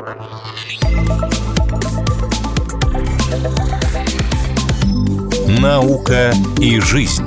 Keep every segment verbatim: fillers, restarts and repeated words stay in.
Наука и жизнь.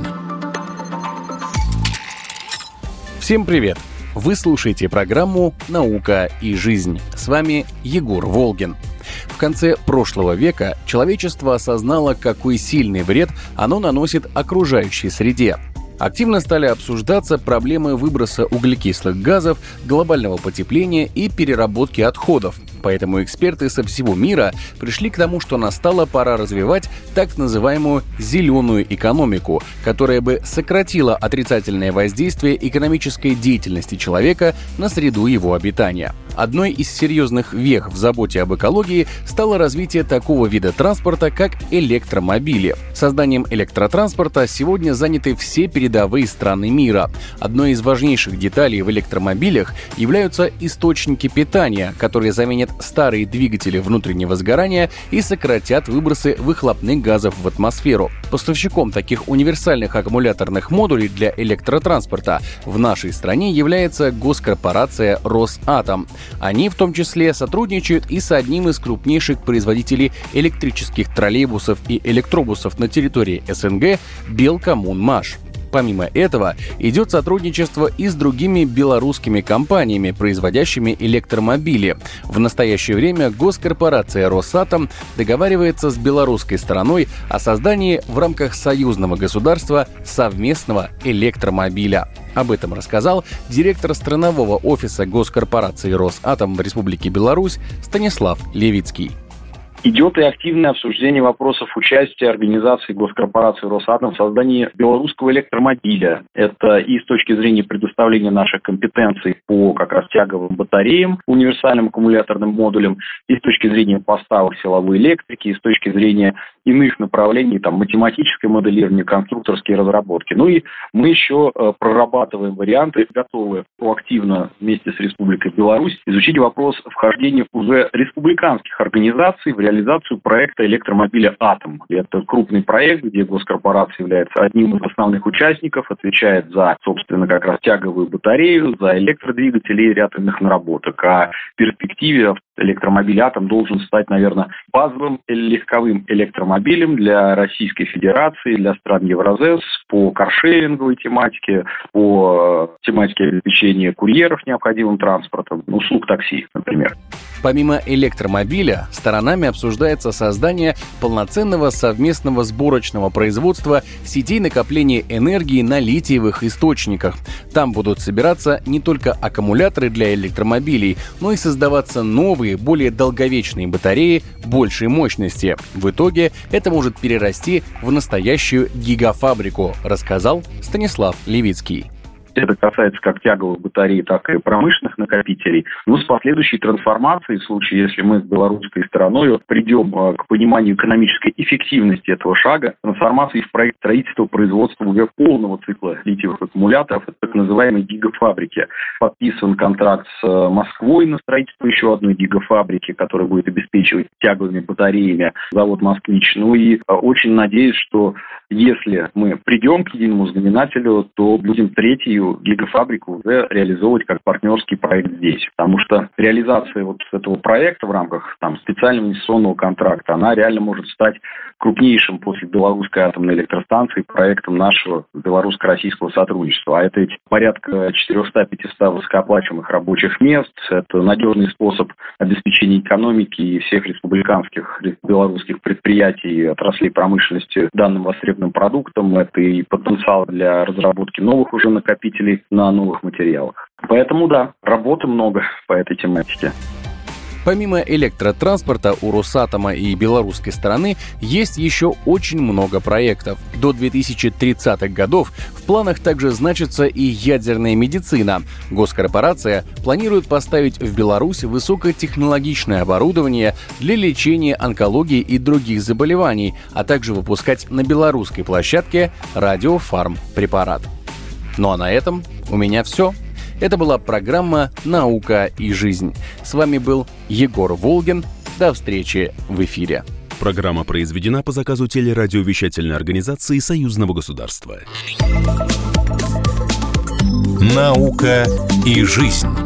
Всем привет! Вы слушаете программу «Наука и жизнь». С вами Егор Волгин. В конце прошлого века человечество осознало, какой сильный вред оно наносит окружающей среде. Активно стали обсуждаться проблемы выброса углекислых газов, глобального потепления и переработки отходов. Поэтому эксперты со всего мира пришли к тому, что настала пора развивать так называемую «зеленую экономику», которая бы сократила отрицательное воздействие экономической деятельности человека на среду его обитания. Одной из серьезных вех в заботе об экологии стало развитие такого вида транспорта, как электромобили. Созданием электротранспорта сегодня заняты все передовые страны мира. Одной из важнейших деталей в электромобилях являются источники питания, которые заменят старые двигатели внутреннего сгорания и сократят выбросы выхлопных газов в атмосферу. Поставщиком таких универсальных аккумуляторных модулей для электротранспорта в нашей стране является госкорпорация «Росатом». Они в том числе сотрудничают и с одним из крупнейших производителей электрических троллейбусов и электробусов на территории СНГ «Белкоммунмаш». Помимо этого, идет сотрудничество и с другими белорусскими компаниями, производящими электромобили. В настоящее время госкорпорация «Росатом» договаривается с белорусской стороной о создании в рамках союзного государства совместного электромобиля. Об этом рассказал директор странового офиса госкорпорации «Росатом» в Республике Беларусь Станислав Левицкий. Идет и активное обсуждение вопросов участия организации госкорпорации «Росатом» в создании белорусского электромобиля. Это и с точки зрения предоставления наших компетенций по как раз тяговым батареям, универсальным аккумуляторным модулям, и с точки зрения поставок силовой электрики, и с точки зрения иных направлений, там, математическое моделирование, конструкторские разработки. Ну и мы еще э, прорабатываем варианты, готовы активно вместе с Республикой Беларусь изучить вопрос вхождения уже республиканских организаций в реализацию проекта электромобиля «Атом». Это крупный проект, где госкорпорация является одним из основных участников, отвечает за, собственно, как раз тяговую батарею, за электродвигатели и ряд иных наработок. А в перспективе электромобиль «Атом» должен стать, наверное, базовым легковым электромобилем для Российской Федерации, для стран Евразес по каршеринговой тематике, по тематике обеспечения курьеров необходимым транспортом, услуг такси, например. Помимо электромобиля, сторонами обсуждается создание полноценного совместного сборочного производства сетей накопления энергии на литиевых источниках. Там будут собираться не только аккумуляторы для электромобилей, но и создаваться новые, более долговечные батареи большей мощности. В итоге это может перерасти в настоящую гигафабрику, рассказал Станислав Левицкий. Это касается как тяговых батарей, так и промышленных накопителей. Но с последующей трансформацией, в случае, если мы с белорусской стороной придем к пониманию экономической эффективности этого шага, трансформации в проект строительства производства уже полного цикла литиевых аккумуляторов, это так называемой гигафабрики. Подписан контракт с Москвой на строительство еще одной гигафабрики, которая будет обеспечивать тяговыми батареями завод «Москвич». Ну и очень надеюсь, что если мы придем к единому знаменателю, то будем третью гигафабрику уже реализовывать как партнерский проект здесь. Потому что реализация вот этого проекта в рамках там, специального инвестиционного контракта, она реально может стать крупнейшим после белорусской атомной электростанции проектом нашего белорусско-российского сотрудничества. А это ведь порядка четыреста-пятьсот высокооплачиваемых рабочих мест, это надежный способ обеспечения экономики и всех республиканских белорусских предприятий и отраслей промышленности данным востребованным продуктом. Это и потенциал для разработки новых уже накопителей на новых материалах. Поэтому, да, работы много по этой тематике. Помимо электротранспорта у Росатома и белорусской стороны есть еще очень много проектов. До две тысячи тридцатых годов в планах также значится и ядерная медицина. Госкорпорация планирует поставить в Беларусь высокотехнологичное оборудование для лечения онкологии и других заболеваний, а также выпускать на белорусской площадке радиофармпрепарат. Ну а на этом у меня все. Это была программа «Наука и жизнь». С вами был Егор Волгин. До встречи в эфире. Программа произведена по заказу телерадиовещательной организации Союзного государства. «Наука и жизнь».